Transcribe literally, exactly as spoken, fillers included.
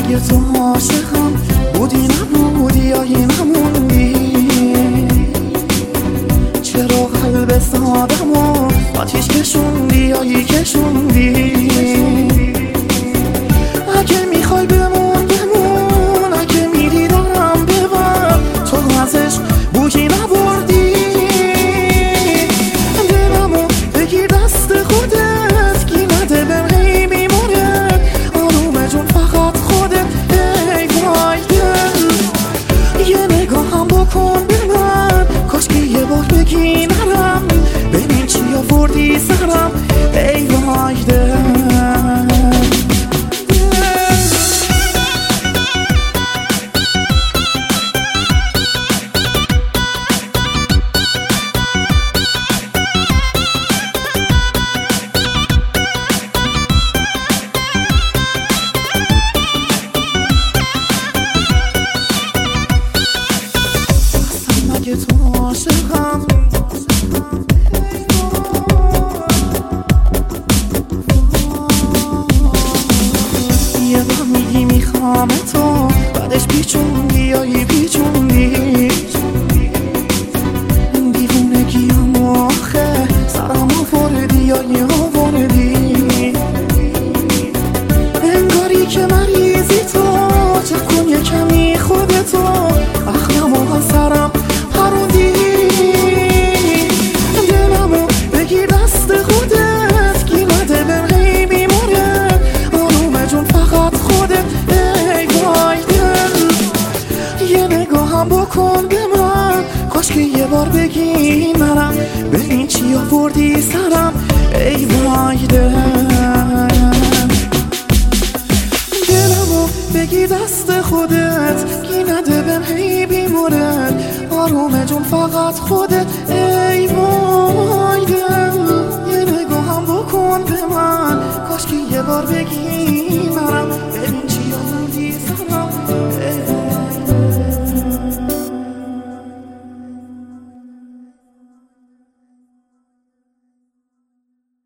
اگه تو عاشقم بودی نبودی یا یه نموندی، چرا قلب سادمو آتیش کشوندی یا یه کشوندی؟ اگه میخوای بمون بمون، اگه میری دارم ببر، تو ازش بویی نبردی. دلمو بگیر دست خودت، کی نده بهم هی میمونه آرومه جون فقط خودت. ای وای دل یه نگاهم بکن به من، کاش که یه بار بگی نرم، ببین چی آوردی سرم. ای وای دل اگه تو عاشقم یه بار میگی میخوام تو، بعدش پیچوندی یا یه پیچوندی. دیوونگی هم آخه سرم آوردی یا یه آوردی. انگاری که مریضی تو، چک کن یه کمی خودتو، اخمم و سرم پروندی. دلمو بگیر دست خودت، کی نده بهم هی میمونه آرومه جون فقط خودت. ای وای دل یه نگاهم بکن به من، کاش که یه بار بگی نرم، ببین چی آوردی سرم. ای وای دل دلمو بگی دست خودت، کی نده بهم هی بیمورد آرومه جون فقط خودت. ای وای دل یه نگاهم بکن به من، کاش که یه بار بگی